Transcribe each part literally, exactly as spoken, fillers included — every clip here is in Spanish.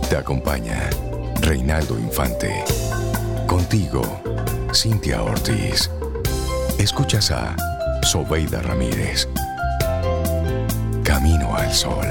Te acompaña Reinaldo Infante. Contigo, Cintia Ortiz. Escuchas a Sobeida Ramírez. Camino al Sol.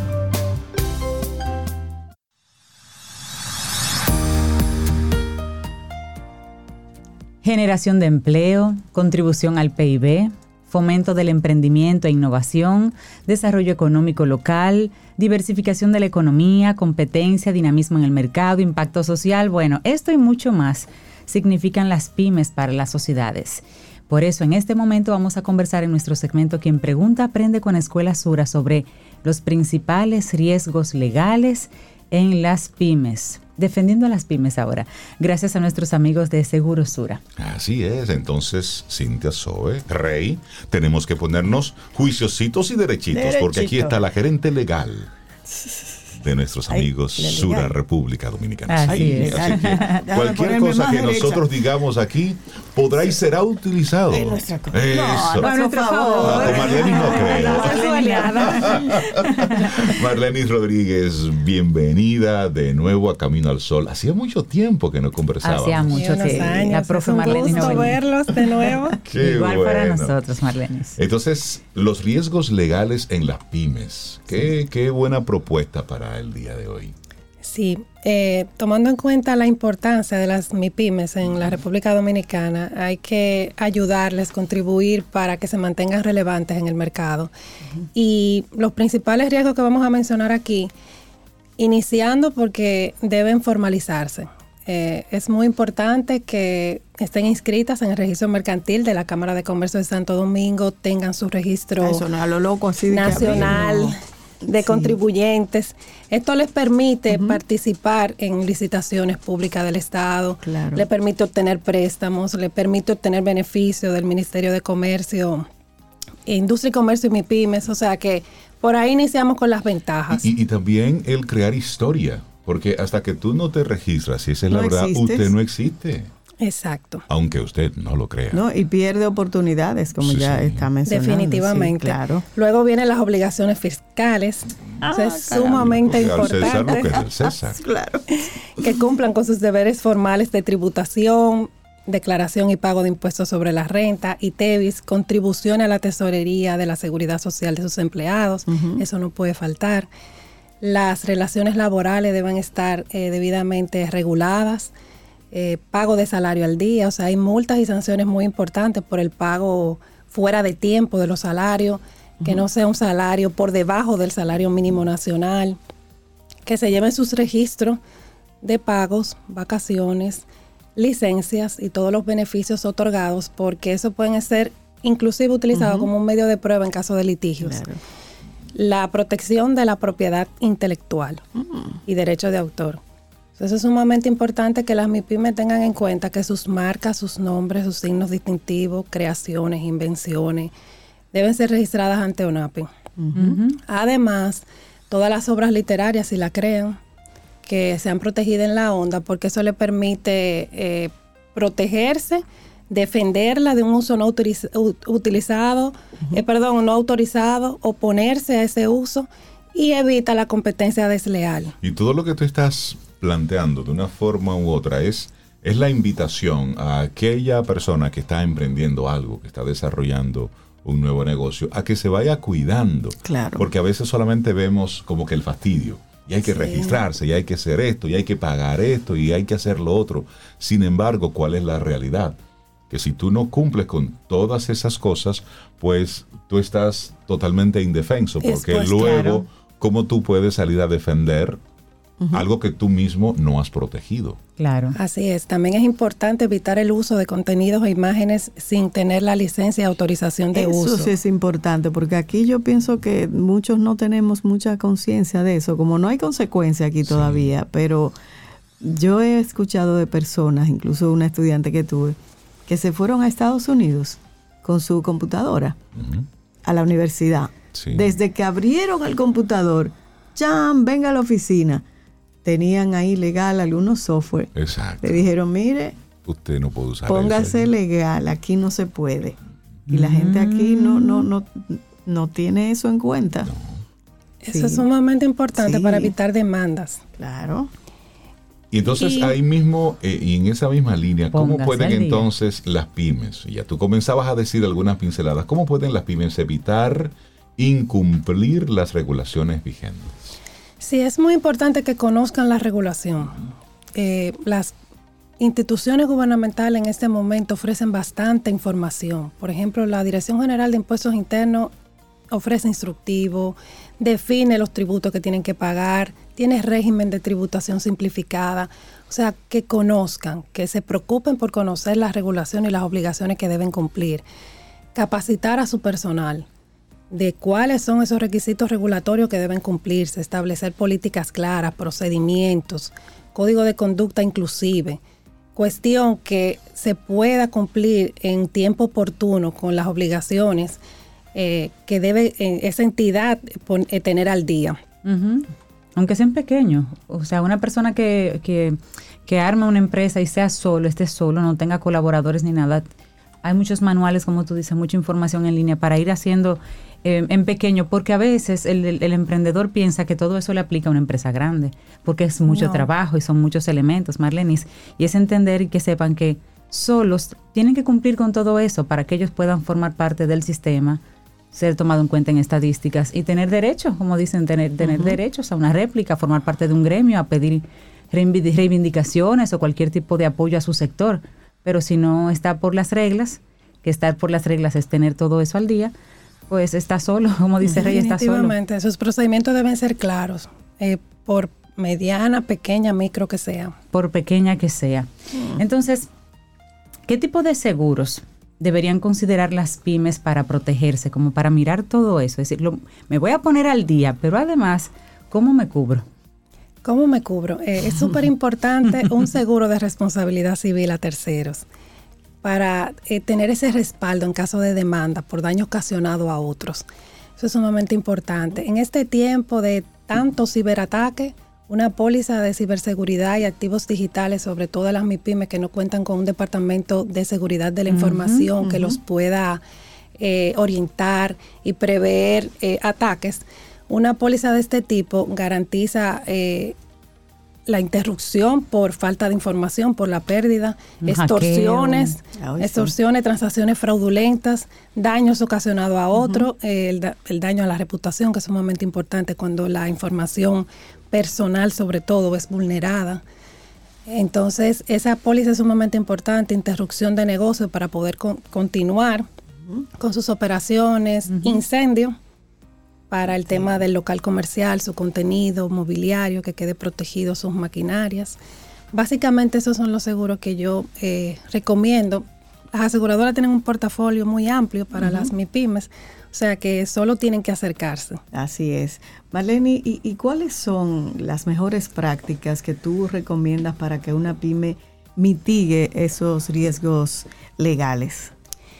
Generación de empleo, contribución al P I B, fomento del emprendimiento e innovación, desarrollo económico local, diversificación de la economía, competencia, dinamismo en el mercado, impacto social. Bueno, esto y mucho más significan las pymes para las sociedades. Por eso, en este momento vamos a conversar en nuestro segmento Quien Pregunta Aprende con Escuela Sura sobre los principales riesgos legales en las pymes. Defendiendo a las pymes ahora, gracias a nuestros amigos de Seguro Sura. Así es, entonces, Cintia, Zoe, Rey, tenemos que ponernos juiciositos y derechitos, Derechito. Porque aquí está la gerente legal de nuestros amigos Ay, Sura República Dominicana. Así sí, es. Así que cualquier cosa que derecha. nosotros digamos aquí podrá y será utilizado. En nuestra co- Eso. No, a nuestro favor. Ah, con Marlenis no creo. Marlenis Rodríguez, bienvenida de nuevo a Camino al Sol. Hacía mucho tiempo que no conversábamos. Hacía mucho que años. la profe es un Marlenis no gusto venía. verlos de nuevo. Qué Igual bueno. para nosotros, Marlenis. Entonces, los riesgos legales en las pymes. Qué, sí. qué buena propuesta para el día de hoy. Sí, eh, tomando en cuenta la importancia de las MIPYMES en la República Dominicana, hay que ayudarles, contribuir para que se mantengan relevantes en el mercado. Uh-huh. Y los principales riesgos que vamos a mencionar aquí, iniciando porque deben formalizarse. Eh, es muy importante que estén inscritas en el registro mercantil de la Cámara de Comercio de Santo Domingo, tengan su registro Eso no, a lo loco, así de nacional. Que de sí. contribuyentes. Esto les permite uh-huh. participar en licitaciones públicas del Estado, claro. le permite obtener préstamos, le permite obtener beneficios del Ministerio de Comercio, Industria y Comercio y MIPYMES, o sea que por ahí iniciamos con las ventajas. Y, y, y también el crear historia, porque hasta que tú no te registras, si esa es la no verdad, existes. usted no existe. Exacto. Aunque usted no lo crea. No, y pierde oportunidades, como sí, ya sí. está mencionando. Definitivamente. Sí, claro. Luego vienen las obligaciones fiscales. Ah, Eso es caramba. sumamente Porque importante. Al César lo que es del César. Claro. Que cumplan con sus deberes formales de tributación, declaración y pago de impuestos sobre la renta, I T E V I S, contribución a la tesorería de la seguridad social de sus empleados. Uh-huh. Eso no puede faltar. Las relaciones laborales deben estar eh, debidamente reguladas. Eh, pago de salario al día, o sea, hay multas y sanciones muy importantes por el pago fuera de tiempo de los salarios, uh-huh. que no sea un salario por debajo del salario mínimo nacional, que se lleven sus registros de pagos, vacaciones, licencias y todos los beneficios otorgados, porque eso pueden ser inclusive utilizados uh-huh. como un medio de prueba en caso de litigios. Claro. La protección de la propiedad intelectual uh-huh. y derechos de autor. Entonces es sumamente importante que las MIPYMES tengan en cuenta que sus marcas, sus nombres, sus signos distintivos, creaciones, invenciones, deben ser registradas ante ONAPI. Uh-huh. Además, todas las obras literarias, si la crean, que sean protegidas en la onda, porque eso le permite eh, protegerse, defenderla de un uso no utiliz- utilizado, uh-huh. eh, perdón, no autorizado, oponerse a ese uso y evita la competencia desleal. Y todo lo que tú estás planteando de una forma u otra es, es la invitación a aquella persona que está emprendiendo algo, que está desarrollando un nuevo negocio, a que se vaya cuidando. Claro. Porque a veces solamente vemos como que el fastidio, y hay que sí. registrarse, y hay que hacer esto, y hay que pagar esto, y hay que hacer lo otro. Sin embargo, ¿cuál es la realidad? Que si tú no cumples con todas esas cosas, pues tú estás totalmente indefenso, porque pues, luego, claro. ¿cómo tú puedes salir a defender Uh-huh. algo que tú mismo no has protegido? Claro. Así es. También es importante evitar el uso de contenidos e imágenes sin tener la licencia y autorización de eso uso. Eso sí es importante, porque aquí yo pienso que muchos no tenemos mucha conciencia de eso, como no hay consecuencia aquí sí. todavía, pero yo he escuchado de personas, incluso una estudiante que tuve, que se fueron a Estados Unidos con su computadora uh-huh. a la universidad. Sí. Desde que abrieron el computador, ¡chan! Venga a la oficina. Tenían ahí legal algunos software. Exacto. Le dijeron, mire, usted no puede usar póngase eso legal, aquí no se puede. Y mm. la gente aquí no, no, no, no tiene eso en cuenta. No. Eso sí. es sumamente importante sí. para evitar demandas. Claro. Y entonces y, ahí mismo, eh, y en esa misma línea, ¿cómo pueden entonces las pymes? Ya tú comenzabas a decir algunas pinceladas. ¿Cómo pueden las pymes evitar incumplir las regulaciones vigentes? Sí, es muy importante que conozcan la regulación. Eh, las instituciones gubernamentales en este momento ofrecen bastante información. Por ejemplo, la Dirección General de Impuestos Internos ofrece instructivo, define los tributos que tienen que pagar, tiene régimen de tributación simplificada. O sea, que conozcan, que se preocupen por conocer las regulaciones y las obligaciones que deben cumplir. Capacitar a su personal de cuáles son esos requisitos regulatorios que deben cumplirse, establecer políticas claras, procedimientos, código de conducta inclusive. Cuestión que se pueda cumplir en tiempo oportuno con las obligaciones eh, que debe eh, esa entidad pon, eh, tener al día. Uh-huh. Aunque sean pequeños, o sea, una persona que, que, que arma una empresa y sea solo, esté solo, no tenga colaboradores ni nada. Hay muchos manuales, como tú dices, mucha información en línea para ir haciendo eh, en pequeño, porque a veces el, el, el emprendedor piensa que todo eso le aplica a una empresa grande, porque es mucho no. trabajo y son muchos elementos, Marlenis, y es entender y que sepan que solos tienen que cumplir con todo eso para que ellos puedan formar parte del sistema, ser tomado en cuenta en estadísticas y tener derechos, como dicen, tener, tener uh-huh. derechos a una réplica, formar parte de un gremio, a pedir reivindicaciones o cualquier tipo de apoyo a su sector. Pero si no está por las reglas, que estar por las reglas es tener todo eso al día, pues está solo, como dice Rey, está solo. Definitivamente, esos procedimientos deben ser claros, eh, por mediana, pequeña, micro que sea. Por pequeña que sea. Mm. Entonces, ¿qué tipo de seguros deberían considerar las pymes para protegerse, como para mirar todo eso? Es decir, lo, me voy a poner al día, pero además, ¿cómo me cubro? ¿Cómo me cubro? Eh, es súper importante un seguro de responsabilidad civil a terceros para eh, tener ese respaldo en caso de demanda por daño ocasionado a otros. Eso es sumamente importante. En este tiempo de tanto ciberataque, una póliza de ciberseguridad y activos digitales, sobre todo las MIPYMES que no cuentan con un departamento de seguridad de la información uh-huh, uh-huh. que los pueda eh, orientar y prever eh, ataques. Una póliza de este tipo garantiza eh, la interrupción por falta de información, por la pérdida, un extorsiones, Ay, extorsiones, sí. transacciones fraudulentas, daños ocasionados a otro, uh-huh. eh, el, el daño a la reputación, que es sumamente importante cuando la información personal, sobre todo, es vulnerada. Entonces, esa póliza es sumamente importante, interrupción de negocio para poder con, continuar uh-huh. con sus operaciones, uh-huh. incendio, para el tema del local comercial, su contenido mobiliario, que quede protegido sus maquinarias. Básicamente esos son los seguros que yo eh, recomiendo. Las aseguradoras tienen un portafolio muy amplio para uh-huh. las MIPYMES, o sea que solo tienen que acercarse. Así es. Marlene, ¿y, ¿y cuáles son las mejores prácticas que tú recomiendas para que una pyme mitigue esos riesgos legales?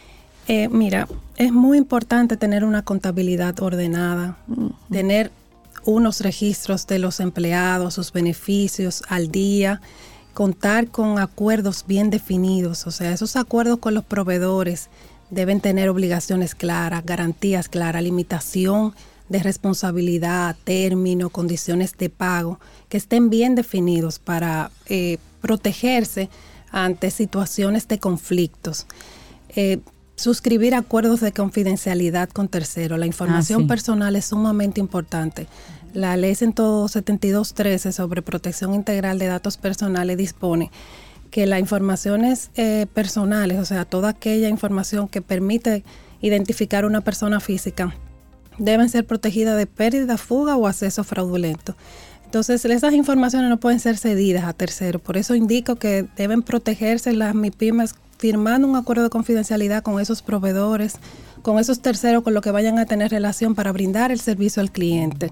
Eh, mira, es muy importante tener una contabilidad ordenada, uh-huh. tener unos registros de los empleados, sus beneficios al día, contar con acuerdos bien definidos. O sea, esos acuerdos con los proveedores deben tener obligaciones claras, garantías claras, limitación de responsabilidad, término, condiciones de pago, que estén bien definidos para eh, protegerse ante situaciones de conflictos. Eh, Suscribir acuerdos de confidencialidad con terceros. La información ah, sí. personal es sumamente importante. La ley ciento setenta y dos trece sobre protección integral de datos personales dispone que las informaciones eh, personales, o sea, toda aquella información que permite identificar una persona física, deben ser protegidas de pérdida, fuga o acceso fraudulento. Entonces, esas informaciones no pueden ser cedidas a terceros. Por eso indico que deben protegerse las MIPYMES firmando un acuerdo de confidencialidad con esos proveedores, con esos terceros con los que vayan a tener relación para brindar el servicio al cliente.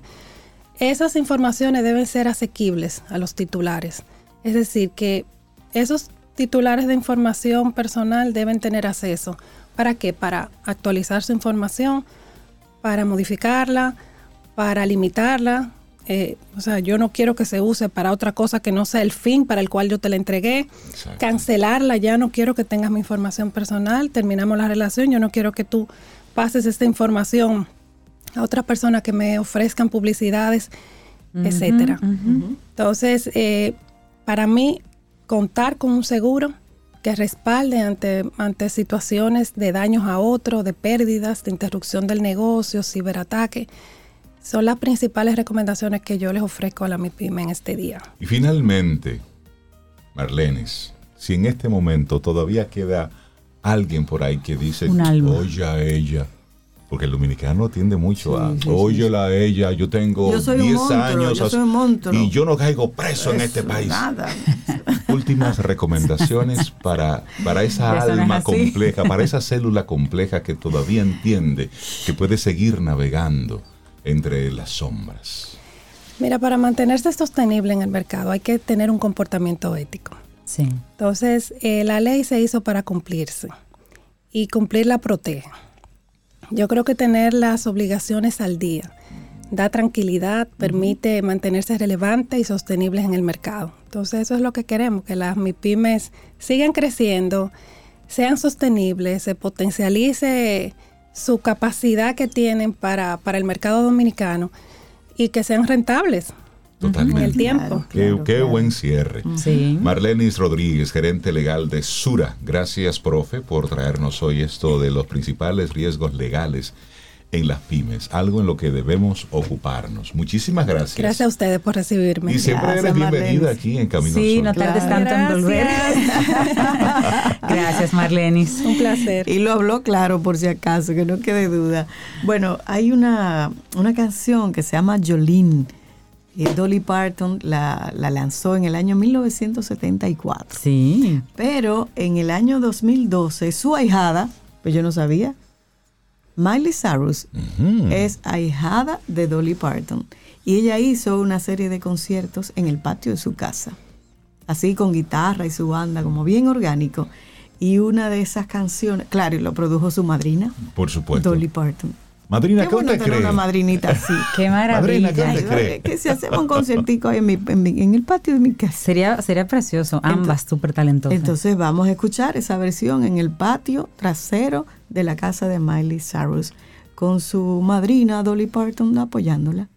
Esas informaciones deben ser asequibles a los titulares. Es decir, que esos titulares de información personal deben tener acceso. ¿Para qué? Para actualizar su información, para modificarla, para limitarla. Eh, o sea, yo no quiero que se use para otra cosa que no sea el fin para el cual yo te la entregué. Exacto. Cancelarla, ya no quiero que tengas mi información personal, terminamos la relación, yo no quiero que tú pases esta información a otras personas que me ofrezcan publicidades, uh-huh, etcétera. Uh-huh. Entonces, eh, para mí, contar con un seguro que respalde ante, ante situaciones de daños a otros, de pérdidas, de interrupción del negocio, ciberataque, son las principales recomendaciones que yo les ofrezco a la MIPYME en este día. Y finalmente, Marlenis, si en este momento todavía queda alguien por ahí que dice, oye a ella, porque el dominicano tiende mucho sí, a, sí, óyela sí. a ella, yo tengo diez años yo soy y yo no caigo preso Eso, en este país. Nada. Últimas recomendaciones para, para esa alma compleja, para esa célula compleja que todavía entiende que puede seguir navegando entre las sombras. Mira, para mantenerse sostenible en el mercado hay que tener un comportamiento ético. Sí. Entonces, eh, la ley se hizo para cumplirse y cumplirla protege. Yo creo que tener las obligaciones al día da tranquilidad, permite mantenerse relevantes y sostenibles en el mercado. Entonces, eso es lo que queremos, que las MIPYMES sigan creciendo, sean sostenibles, se potencialice su capacidad que tienen para, para el mercado dominicano y que sean rentables. Totalmente. En el tiempo. Claro, qué claro, qué claro. buen cierre. Sí. Marlenis Rodríguez, gerente legal de Sura. Gracias, profe, por traernos hoy esto de los principales riesgos legales en las pymes, algo en lo que debemos ocuparnos. Muchísimas gracias. Gracias a ustedes por recibirme. Y siempre gracias, eres bienvenida Marlenis. aquí en Camino Sí, al Sol. no tardes Claro. tanto en volver. Gracias, Marlenis. Un placer. Y lo habló claro, por si acaso, que no quede duda. Bueno, hay una, una canción que se llama Jolene. Y Dolly Parton la, la lanzó en el año mil novecientos setenta y cuatro. Sí. Pero en el año dos mil doce, su ahijada, pues yo no sabía, Miley Cyrus, uh-huh. es ahijada de Dolly Parton. Y ella hizo una serie de conciertos en el patio de su casa. Así con guitarra y su banda, como bien orgánico. Y una de esas canciones, claro, y lo produjo su madrina. Por supuesto. Dolly Parton. Madrina, qué ¿qué bueno usted tener cree? Una madrinita así. Qué maravilla. Madrina, ¿qué usted cree? Que si hacemos un conciertico ahí en, mi, en, mi, en el patio de mi casa. Sería, sería precioso, ambas súper talentosas. Entonces vamos a escuchar esa versión en el patio trasero de la casa de Miley Cyrus, con su madrina Dolly Parton apoyándola.